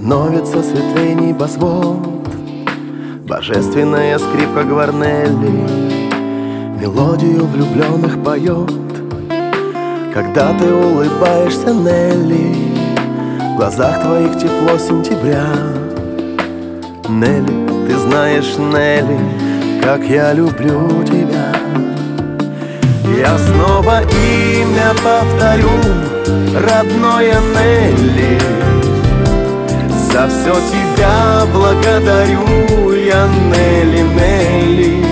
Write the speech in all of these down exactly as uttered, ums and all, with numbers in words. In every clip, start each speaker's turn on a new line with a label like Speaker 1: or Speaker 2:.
Speaker 1: Становится светлей небосвод, божественная скрипка Гварнелли мелодию влюбленных поет. Когда ты улыбаешься, Нелли, в глазах твоих тепло сентября. Нелли, ты знаешь, Нелли, как я люблю тебя. Я снова имя повторю, родное Нелли. За все тебя благодарю я, Нелли, Нелли.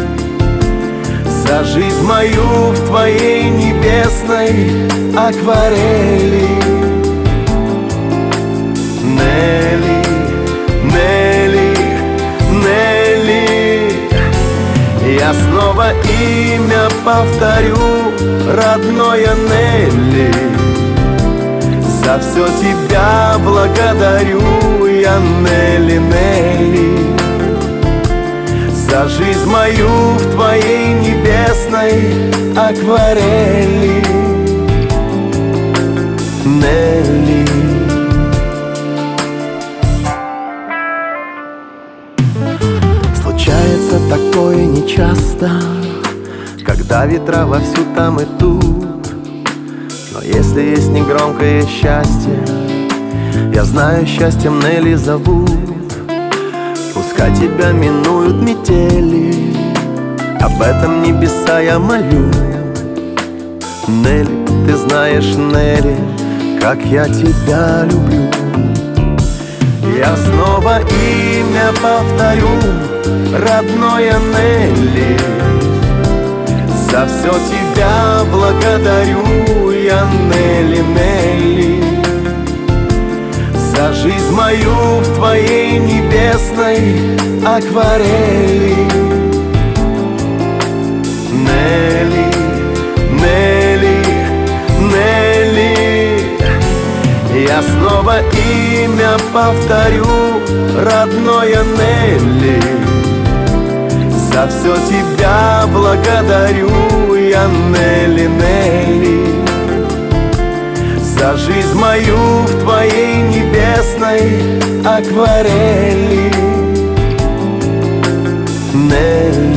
Speaker 1: За жизнь мою в твоей небесной акварели. Нелли, Нелли, Нелли. Я снова имя повторю, родное Нелли. За все тебя благодарю я, Нелли, Нелли. За жизнь мою в твоей небесной акварели. Нелли. Случается такое нечасто, когда ветра вовсю там и тут. Но если есть негромкое счастье, я знаю, счастьем Нелли зовут. Пускай тебя минуют метели, об этом небеса я молю. Нелли, ты знаешь, Нелли, как я тебя люблю. Я снова имя повторю, родное Нелли. За все тебя благодарю я, Нелли, Нелли. За жизнь мою в твоей небесной акварели. Нелли, Нелли, Нелли. Я снова имя повторю, родное Нелли. За все тебя благодарю я, Нелли, Нелли. За жизнь мою в твоей небесной акварели. Нелли.